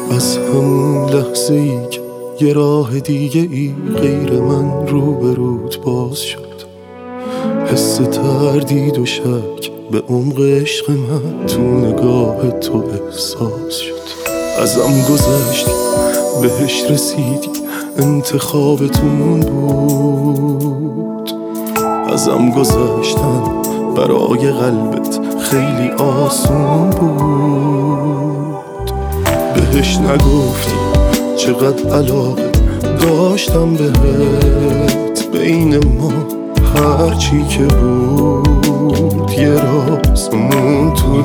از همون لحظه ای که یه راه دیگه ای غیر من روبرود باز شد، حس تردید و شک به عمق عشق من تو نگاه تو احساس شد. ازم گذشتی بهش رسیدی انتخابتون بود، ازم گذشتن برای قلبت خیلی آسون بود. بهش نگفتی چقدر علاقه داشتم بهت، بین ما هرچی که بود یه راز مون تو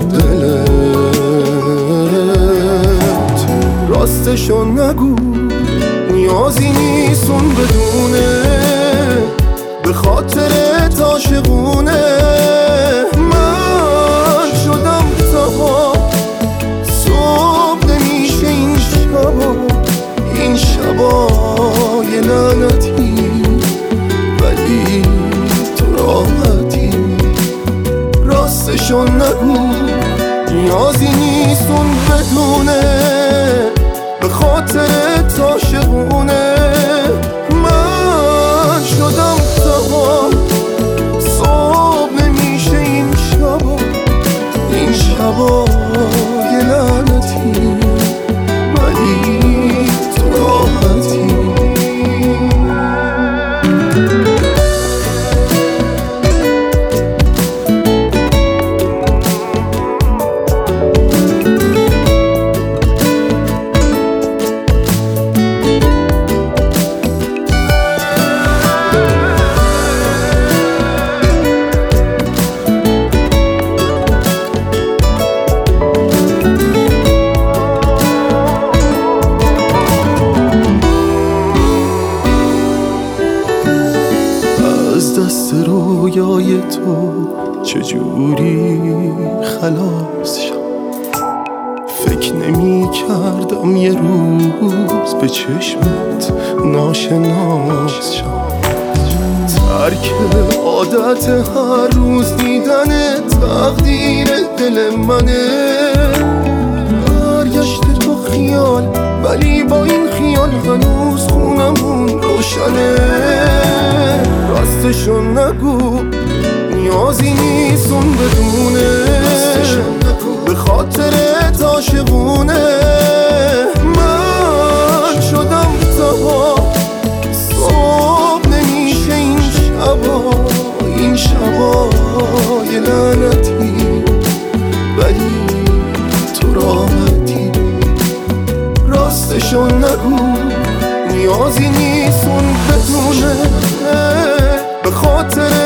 دلت. راستشو نگو نیازی نیست اون بدونه، به خاطرت عاشقونه. من شدم تبا، صبح نمیشه این شبا، این شبا یه لعنتی، ولی تو راحتی. راستشو نگو نیازی نیست اون بدونه، به خاطرت عاشقونه. من شدم تبا، صبح نمیشه این شبا، این شبا یه لعنتی، ولی تو راحتی. از دست رویای تو چجوری خلاص شم؟ فکر نمی کردم یه روز به چشمت ناشناس شم. ترک عادت هر روز دیدن تقدیر دل منه. برگشت تو خیال، ولی با این خیال هنوز خونمون روشنه. راستشو نگو نیازی نیست اون بدونه، به خاطرت عاشقونه. من شدم تبا، صبح نمیشه این شبا، این شبا یه لعنتی، ولی تو راحتی. راستشو نگو نیازی نیست اون بدونه، به خاطر